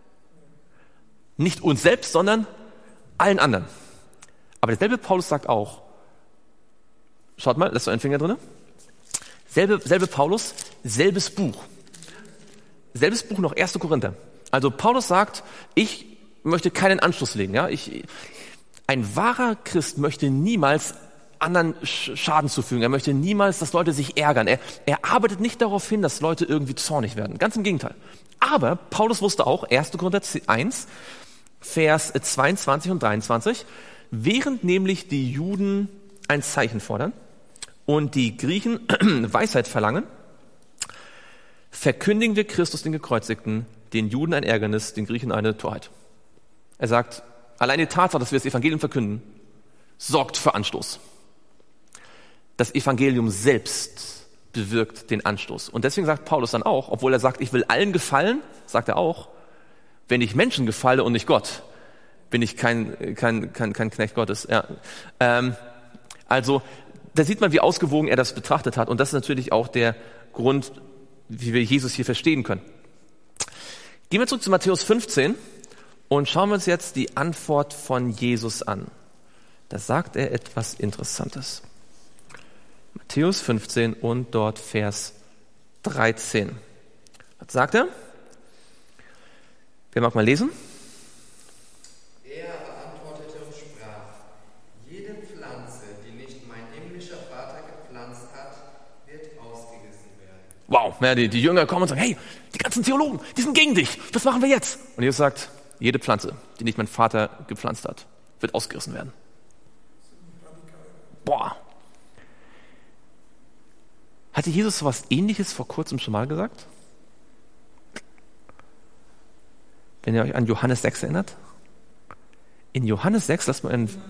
Nicht uns selbst, sondern allen anderen. Aber derselbe Paulus sagt auch, schaut mal, lässt du einen Finger drin? Selbe, selbe Paulus, selbes Buch. Selbes Buch noch erster Korinther. Also Paulus sagt, ich möchte keinen Anstoß legen. Ja? Ich, ein wahrer Christ möchte niemals anderen Schaden zufügen. Er möchte niemals, dass Leute sich ärgern. Er, er arbeitet nicht darauf hin, dass Leute irgendwie zornig werden. Ganz im Gegenteil. Aber Paulus wusste auch, erster Korinther eins, Vers zweiundzwanzig und dreiundzwanzig, während nämlich die Juden ein Zeichen fordern und die Griechen Weisheit verlangen, verkündigen wir Christus den Gekreuzigten, den Juden ein Ärgernis, den Griechen eine Torheit. Er sagt, allein die Tatsache, dass wir das Evangelium verkünden, sorgt für Anstoß. Das Evangelium selbst bewirkt den Anstoß. Und deswegen sagt Paulus dann auch, obwohl er sagt, ich will allen gefallen, sagt er auch, wenn ich Menschen gefalle und nicht Gott, bin ich kein, kein, kein, kein Knecht Gottes. Ja. Ähm, also da sieht man, wie ausgewogen er das betrachtet hat. Und das ist natürlich auch der Grund, wie wir Jesus hier verstehen können. Gehen wir zurück zu Matthäus fünfzehn und schauen wir uns jetzt die Antwort von Jesus an. Da sagt er etwas Interessantes. Matthäus fünfzehn und dort Vers dreizehn. Was sagt er? Wer mag mal lesen? Er beantwortete und sprach: Jede Pflanze, die nicht mein himmlischer Vater gepflanzt hat, wird ausgerissen werden. Wow, ja, die, die Jünger kommen und sagen, hey, die ganzen Theologen, die sind gegen dich, was machen wir jetzt? Und Jesus sagt, jede Pflanze, die nicht mein Vater gepflanzt hat, wird ausgerissen werden. Boah. Hatte Jesus so was Ähnliches vor kurzem schon mal gesagt? Wenn ihr euch an Johannes sechs erinnert? In Johannes sechs, lasst mal einen,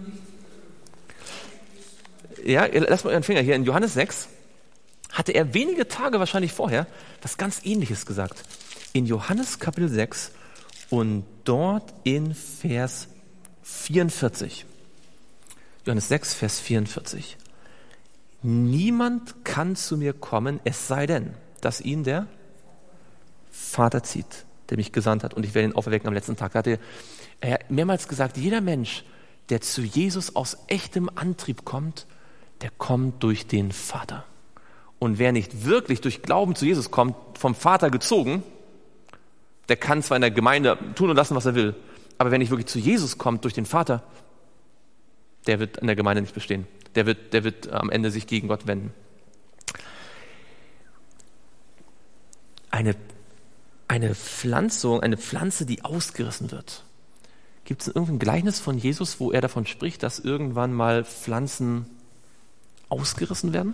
ja, lasst mal euren Finger hier, in Johannes sechs hatte er wenige Tage wahrscheinlich vorher was ganz Ähnliches gesagt. In Johannes Kapitel sechs und dort in Vers vierundvierzig. Johannes sechs, Vers vierundvierzig. Niemand kann zu mir kommen, es sei denn, dass ihn der Vater zieht, der mich gesandt hat, und ich werde ihn auferwecken am letzten Tag. Da hat er mehrmals gesagt, jeder Mensch, der zu Jesus aus echtem Antrieb kommt, der kommt durch den Vater. Und wer nicht wirklich durch Glauben zu Jesus kommt, vom Vater gezogen, der kann zwar in der Gemeinde tun und lassen, was er will, aber wer nicht wirklich zu Jesus kommt durch den Vater, der wird in der Gemeinde nicht bestehen. Der wird, der wird am Ende sich gegen Gott wenden. Eine, eine Pflanzung, eine Pflanze, die ausgerissen wird. Gibt es irgendein Gleichnis von Jesus, wo er davon spricht, dass irgendwann mal Pflanzen ausgerissen werden?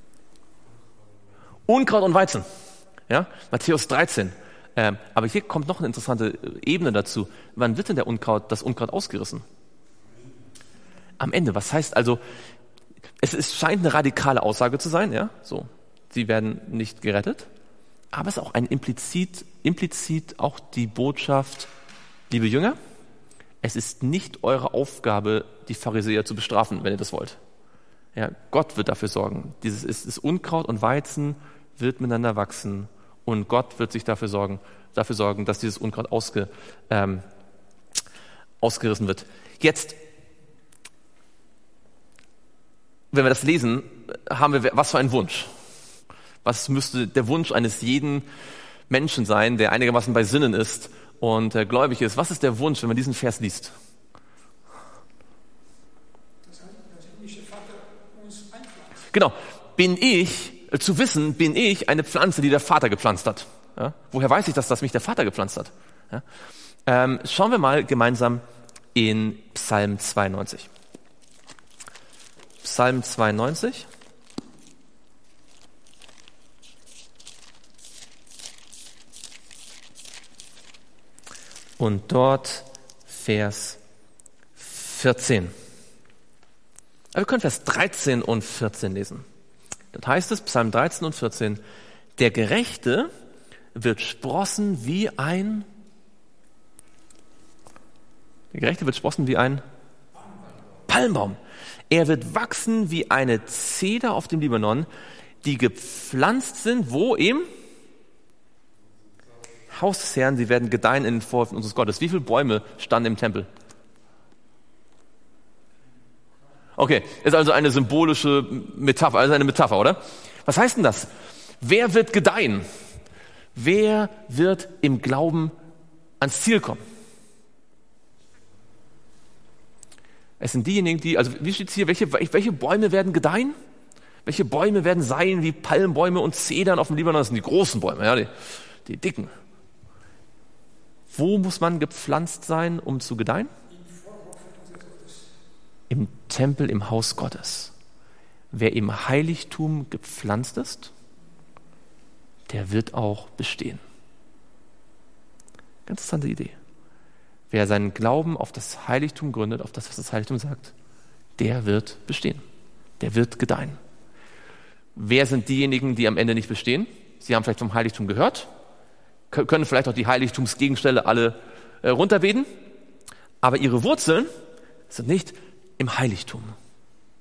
Unkraut und Weizen. Ja? Matthäus dreizehn. Ähm, aber hier kommt noch eine interessante Ebene dazu. Wann wird denn der Unkraut, das Unkraut ausgerissen? Am Ende. Was heißt also, es ist, scheint eine radikale Aussage zu sein, ja, so. Sie werden nicht gerettet. Aber es ist auch ein implizit, implizit auch die Botschaft, liebe Jünger, es ist nicht eure Aufgabe, die Pharisäer zu bestrafen, wenn ihr das wollt. Ja, Gott wird dafür sorgen. Dieses ist, ist Unkraut und Weizen wird miteinander wachsen und Gott wird sich dafür sorgen, dafür sorgen, dass dieses Unkraut ausge, ähm, ausgerissen wird. Jetzt, wenn wir das lesen, haben wir, was für einen Wunsch? Was müsste der Wunsch eines jeden Menschen sein, der einigermaßen bei Sinnen ist und äh, gläubig ist? Was ist der Wunsch, wenn man diesen Vers liest? Dass der himmlische Vater uns einpflanzt. Genau. Bin ich, äh, zu wissen, bin ich eine Pflanze, die der Vater gepflanzt hat? Ja? Woher weiß ich, dass das mich der Vater gepflanzt hat? Ja? Ähm, schauen wir mal gemeinsam in Psalm zweiundneunzig. Psalm zweiundneunzig. Und dort Vers vierzehn. Aber wir können Vers dreizehn und vierzehn lesen. Dort heißt es, Psalm dreizehn und vierzehn, der Gerechte wird sprossen wie ein, der Gerechte wird sprossen wie ein Palmbaum. Er wird wachsen wie eine Zeder auf dem Libanon, die gepflanzt sind, wo im Haus des Herrn, sie werden gedeihen in den Vorhöfen unseres Gottes. Wie viele Bäume standen im Tempel? Okay, ist also eine symbolische Metapher, also eine Metapher, oder? Was heißt denn das? Wer wird gedeihen? Wer wird im Glauben ans Ziel kommen? Es sind diejenigen, die, also wie steht es hier, welche, welche Bäume werden gedeihen? Welche Bäume werden sein wie Palmbäume und Zedern auf dem Libanon? Das sind die großen Bäume, ja, die, die dicken. Wo muss man gepflanzt sein, um zu gedeihen? Im Tempel, im Haus Gottes. Wer im Heiligtum gepflanzt ist, der wird auch bestehen. Ganz interessante Idee. Wer seinen Glauben auf das Heiligtum gründet, auf das, was das Heiligtum sagt, der wird bestehen. Der wird gedeihen. Wer sind diejenigen, die am Ende nicht bestehen? Sie haben vielleicht vom Heiligtum gehört, können vielleicht auch die Heiligtumsgegenstände alle äh, runterbeten, aber ihre Wurzeln sind nicht im Heiligtum.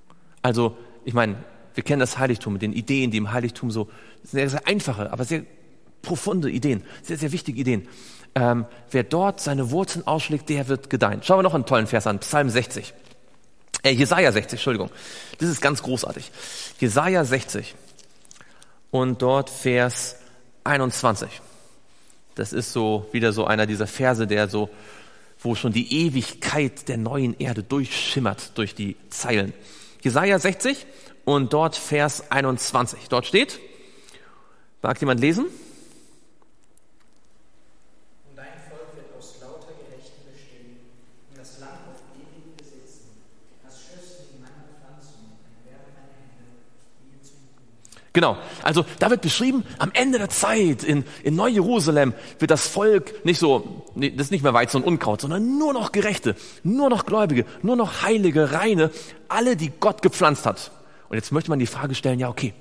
Also, ich meine, wir kennen das Heiligtum mit den Ideen, die im Heiligtum so sehr, sehr einfache, aber sehr profunde Ideen, sehr, sehr wichtige Ideen. Ähm, wer dort seine Wurzeln ausschlägt, der wird gedeihen. Schauen wir noch einen tollen Vers an, Psalm sechzig. Äh, Jesaja sechzig, Entschuldigung. Das ist ganz großartig. Jesaja sechzig und dort Vers einundzwanzig. Das ist so wieder so einer dieser Verse, der so, wo schon die Ewigkeit der neuen Erde durchschimmert durch die Zeilen. Jesaja sechzig und dort Vers einundzwanzig. Dort steht, mag jemand lesen? Und dein Volk wird aus lauter Gerechten bestehen, und das Land auf ewig besitzen. Das Schössling meiner Pflanzung, ein Werk meiner Hände, die ihr zutun. Genau, also da wird beschrieben, am Ende der Zeit in, in Neu-Jerusalem wird das Volk nicht so, nee, das ist nicht mehr Weizen und Unkraut, sondern nur noch Gerechte, nur noch Gläubige, nur noch Heilige, Reine, alle, die Gott gepflanzt hat. Und jetzt möchte man die Frage stellen, ja okay,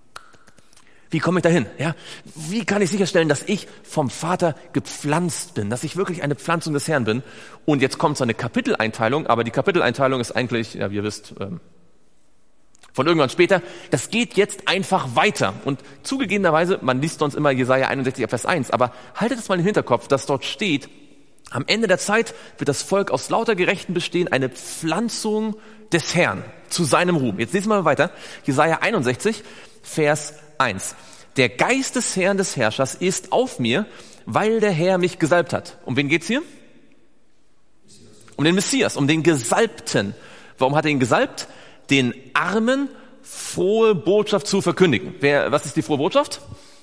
wie komme ich dahin? Ja, wie kann ich sicherstellen, dass ich vom Vater gepflanzt bin, dass ich wirklich eine Pflanzung des Herrn bin? Und jetzt kommt so eine Kapiteleinteilung, aber die Kapiteleinteilung ist eigentlich, ja, wie ihr wisst, ähm, von irgendwann später. Das geht jetzt einfach weiter. Und zugegebenerweise, man liest sonst immer Jesaja einundsechzig, Vers eins, aber haltet es mal im Hinterkopf, dass dort steht, am Ende der Zeit wird das Volk aus lauter Gerechten bestehen, eine Pflanzung des Herrn zu seinem Ruhm. Jetzt lesen wir mal weiter. Jesaja einundsechzig, Vers eins. Der Geist des Herrn des Herrschers ist auf mir, weil der Herr mich gesalbt hat. Um wen geht's hier? Um den Messias, um den Gesalbten. Warum hat er ihn gesalbt? Den Armen frohe Botschaft zu verkündigen. Wer, was ist die frohe Botschaft?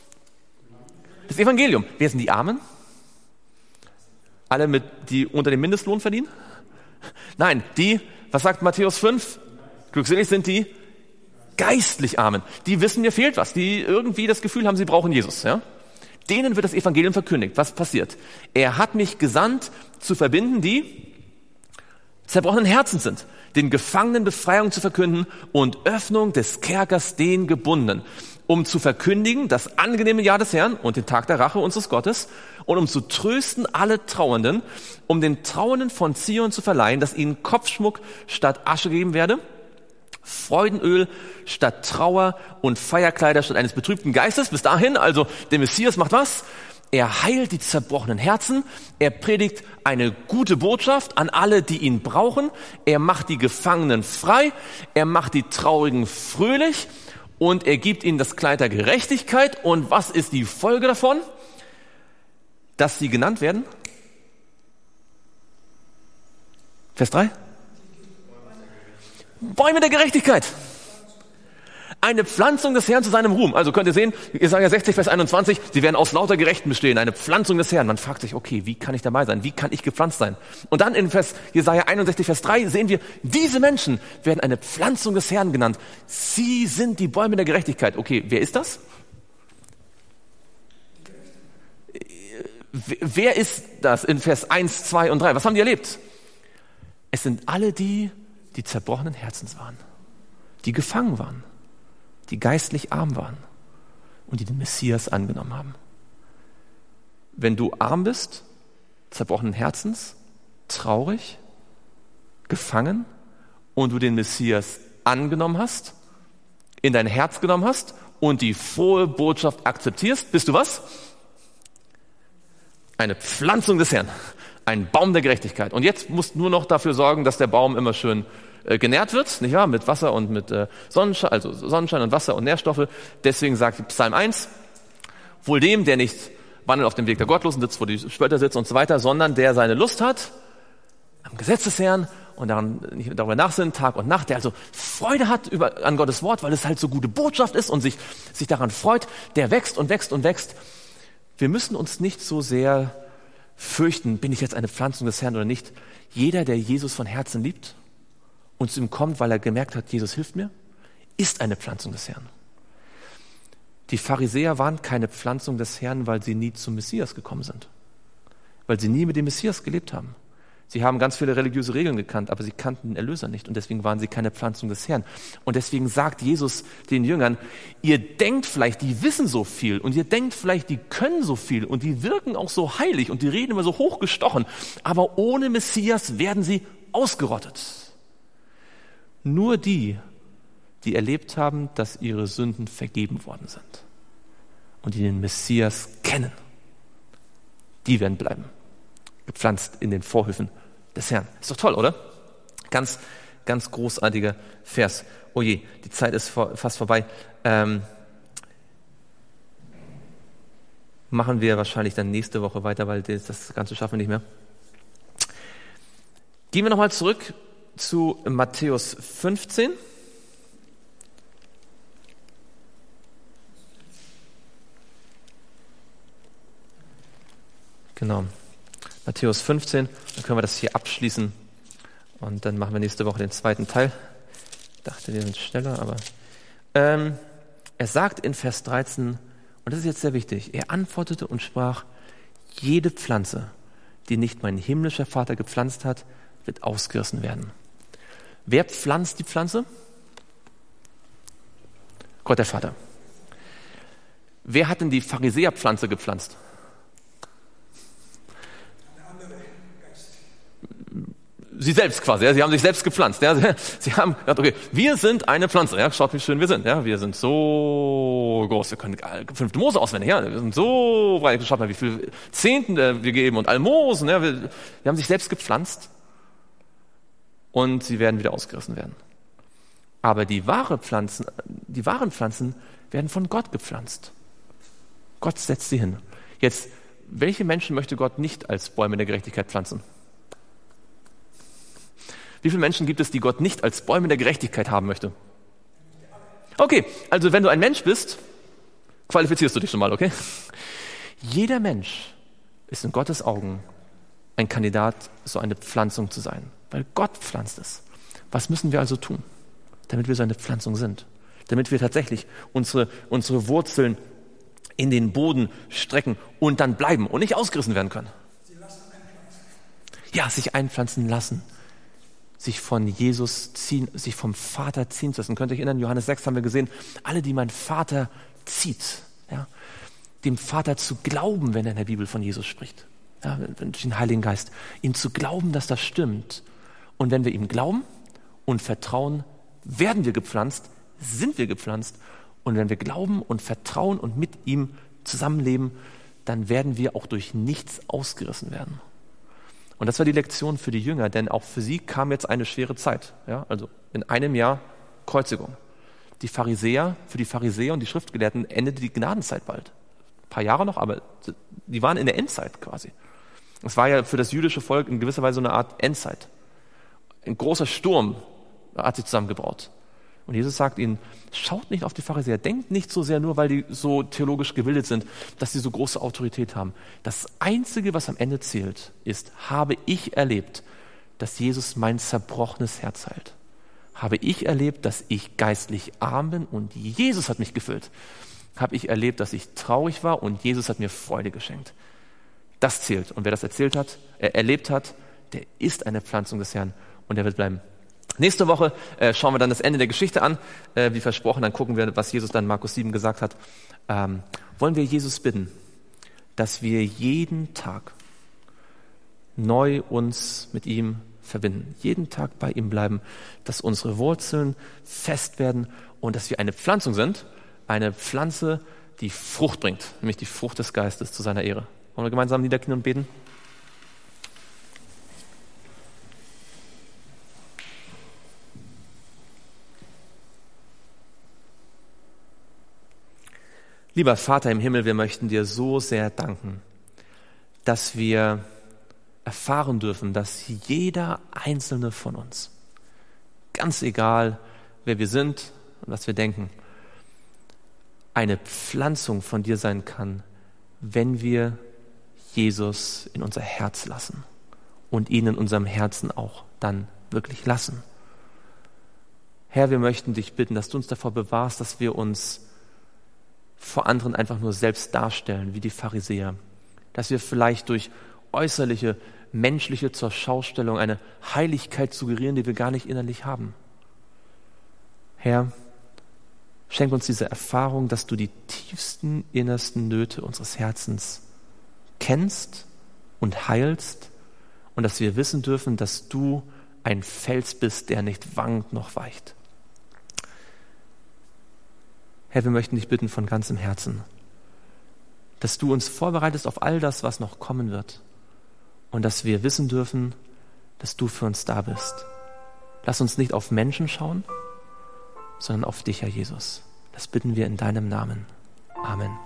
Das Evangelium. Wer sind die Armen? Alle, mit, die unter dem Mindestlohn verdienen? Nein, die, was sagt Matthäus fünf? Glückselig sind die geistlich Armen. Die wissen, mir fehlt was. Die irgendwie das Gefühl haben, sie brauchen Jesus. Ja? Denen wird das Evangelium verkündigt. Was passiert? Er hat mich gesandt, zu verbinden, die zerbrochenen Herzen sind, den Gefangenen Befreiung zu verkünden und Öffnung des Kerkers den Gebundenen, um zu verkündigen das angenehme Jahr des Herrn und den Tag der Rache unseres Gottes und um zu trösten alle Trauernden, um den Trauernden von Zion zu verleihen, dass ihnen Kopfschmuck statt Asche gegeben werde, Freudenöl statt Trauer und Feierkleider statt eines betrübten Geistes. Bis dahin, also der Messias macht was? Er heilt die zerbrochenen Herzen, er predigt eine gute Botschaft an alle, die ihn brauchen, er macht die Gefangenen frei, er macht die Traurigen fröhlich und er gibt ihnen das Kleid der Gerechtigkeit. Und was ist die Folge davon? Dass sie genannt werden? Vers drei. Bäume der Gerechtigkeit. Eine Pflanzung des Herrn zu seinem Ruhm. Also könnt ihr sehen, Jesaja sechzig, Vers einundzwanzig, sie werden aus lauter Gerechten bestehen. Eine Pflanzung des Herrn. Man fragt sich, okay, wie kann ich dabei sein? Wie kann ich gepflanzt sein? Und dann in Vers, Jesaja einundsechzig, Vers drei sehen wir, diese Menschen werden eine Pflanzung des Herrn genannt. Sie sind die Bäume der Gerechtigkeit. Okay, wer ist das? Wer ist das in Vers eins, zwei und drei? Was haben die erlebt? Es sind alle die, die zerbrochenen Herzens waren, die gefangen waren, die geistlich arm waren und die den Messias angenommen haben. Wenn du arm bist, zerbrochenen Herzens, traurig, gefangen und du den Messias angenommen hast, in dein Herz genommen hast und die frohe Botschaft akzeptierst, bist du was? Eine Pflanzung des Herrn, ein Baum der Gerechtigkeit. Und jetzt musst du nur noch dafür sorgen, dass der Baum immer schön äh, genährt wird, nicht wahr? Mit Wasser und mit äh, Sonnenschein, also Sonnenschein und Wasser und Nährstoffe. Deswegen sagt Psalm eins, wohl dem, der nicht wandelt auf dem Weg der Gottlosen, sitzt, wo die Spötter sitzen und so weiter, sondern der seine Lust hat am Gesetz des Herrn und daran, nicht darüber nachsinnt, Tag und Nacht, der also Freude hat über, an Gottes Wort, weil es halt so gute Botschaft ist und sich, sich daran freut, der wächst und wächst und wächst. Wir müssen uns nicht so sehr fürchten, bin ich jetzt eine Pflanzung des Herrn oder nicht. Jeder, der Jesus von Herzen liebt und zu ihm kommt, weil er gemerkt hat, Jesus hilft mir, ist eine Pflanzung des Herrn. Die Pharisäer waren keine Pflanzung des Herrn, weil sie nie zum Messias gekommen sind. Weil sie nie mit dem Messias gelebt haben. Sie haben ganz viele religiöse Regeln gekannt, aber sie kannten den Erlöser nicht und deswegen waren sie keine Pflanzung des Herrn. Und deswegen sagt Jesus den Jüngern, ihr denkt vielleicht, die wissen so viel und ihr denkt vielleicht, die können so viel und die wirken auch so heilig und die reden immer so hochgestochen, aber ohne Messias werden sie ausgerottet. Nur die, die erlebt haben, dass ihre Sünden vergeben worden sind und die den Messias kennen, die werden bleiben. Gepflanzt in den Vorhöfen des Herrn. Ist doch toll, oder? Ganz, ganz großartiger Vers. Oh je, die Zeit ist vor, fast vorbei. Ähm, machen wir wahrscheinlich dann nächste Woche weiter, weil das, das Ganze schaffen wir nicht mehr. Gehen wir nochmal zurück zu Matthäus fünfzehn. Genau. Matthäus fünfzehn, dann können wir das hier abschließen und dann machen wir nächste Woche den zweiten Teil. Ich dachte, wir sind schneller, aber ähm, er sagt in Vers dreizehn, und das ist jetzt sehr wichtig, er antwortete und sprach, jede Pflanze, die nicht mein himmlischer Vater gepflanzt hat, wird ausgerissen werden. Wer pflanzt die Pflanze? Gott der Vater. Wer hat denn die Pharisäerpflanze gepflanzt? Sie selbst quasi, ja, sie haben sich selbst gepflanzt. Ja, sie, sie haben gesagt, okay, wir sind eine Pflanze. Ja, schaut, wie schön wir sind. Ja, wir sind so groß, wir können fünfte Mose auswendig. Ja, wir sind so breit. Schaut mal, wie viel Zehnten äh, wir geben und Almosen. Ja, wir, wir haben sich selbst gepflanzt und sie werden wieder ausgerissen werden. Aber die wahre Pflanzen, die wahren Pflanzen werden von Gott gepflanzt. Gott setzt sie hin. Jetzt, welche Menschen möchte Gott nicht als Bäume der Gerechtigkeit pflanzen? Wie viele Menschen gibt es, die Gott nicht als Bäume der Gerechtigkeit haben möchte? Okay, also wenn du ein Mensch bist, qualifizierst du dich schon mal, okay? Jeder Mensch ist in Gottes Augen ein Kandidat, so eine Pflanzung zu sein, weil Gott pflanzt es. Was müssen wir also tun, damit wir so eine Pflanzung sind? Damit wir tatsächlich unsere, unsere Wurzeln in den Boden strecken und dann bleiben und nicht ausgerissen werden können. Ja, sich einpflanzen lassen. Sich von Jesus ziehen, sich vom Vater ziehen zu lassen. Könnt ihr euch erinnern, Johannes sechs haben wir gesehen, alle, die mein Vater zieht, ja, dem Vater zu glauben, wenn er in der Bibel von Jesus spricht, ja, durch den Heiligen Geist, ihm zu glauben, dass das stimmt. Und wenn wir ihm glauben und vertrauen, werden wir gepflanzt, sind wir gepflanzt. Und wenn wir glauben und vertrauen und mit ihm zusammenleben, dann werden wir auch durch nichts ausgerissen werden. Und das war die Lektion für die Jünger, denn auch für sie kam jetzt eine schwere Zeit. Ja, also in einem Jahr Kreuzigung. Die Pharisäer, für die Pharisäer und die Schriftgelehrten endete die Gnadenzeit bald. Ein paar Jahre noch, aber die waren in der Endzeit quasi. Es war ja für das jüdische Volk in gewisser Weise so eine Art Endzeit. Ein großer Sturm hat sich zusammengebraut. Und Jesus sagt ihnen, schaut nicht auf die Pharisäer, denkt nicht so sehr nur, weil die so theologisch gebildet sind, dass sie so große Autorität haben. Das Einzige, was am Ende zählt, ist, habe ich erlebt, dass Jesus mein zerbrochenes Herz heilt. Habe ich erlebt, dass ich geistlich arm bin und Jesus hat mich gefüllt. Habe ich erlebt, dass ich traurig war und Jesus hat mir Freude geschenkt. Das zählt. Und wer das erzählt hat, äh, erlebt hat, der ist eine Pflanzung des Herrn und der wird bleiben. Nächste Woche äh, schauen wir dann das Ende der Geschichte an. Äh, wie versprochen, dann gucken wir, was Jesus dann in Markus sieben gesagt hat. Ähm, wollen wir Jesus bitten, dass wir jeden Tag neu uns mit ihm verbinden, jeden Tag bei ihm bleiben, dass unsere Wurzeln fest werden und dass wir eine Pflanzung sind, eine Pflanze, die Frucht bringt, nämlich die Frucht des Geistes zu seiner Ehre. Wollen wir gemeinsam niederknien und beten? Lieber Vater im Himmel, wir möchten dir so sehr danken, dass wir erfahren dürfen, dass jeder einzelne von uns, ganz egal wer wir sind und was wir denken, eine Pflanzung von dir sein kann, wenn wir Jesus in unser Herz lassen und ihn in unserem Herzen auch dann wirklich lassen. Herr, wir möchten dich bitten, dass du uns davor bewahrst, dass wir uns vor anderen einfach nur selbst darstellen, wie die Pharisäer. Dass wir vielleicht durch äußerliche, menschliche Zurschaustellung eine Heiligkeit suggerieren, die wir gar nicht innerlich haben. Herr, schenk uns diese Erfahrung, dass du die tiefsten, innersten Nöte unseres Herzens kennst und heilst und dass wir wissen dürfen, dass du ein Fels bist, der nicht wankt noch weicht. Herr, wir möchten dich bitten von ganzem Herzen, dass du uns vorbereitest auf all das, was noch kommen wird. Und dass wir wissen dürfen, dass du für uns da bist. Lass uns nicht auf Menschen schauen, sondern auf dich, Herr Jesus. Das bitten wir in deinem Namen. Amen.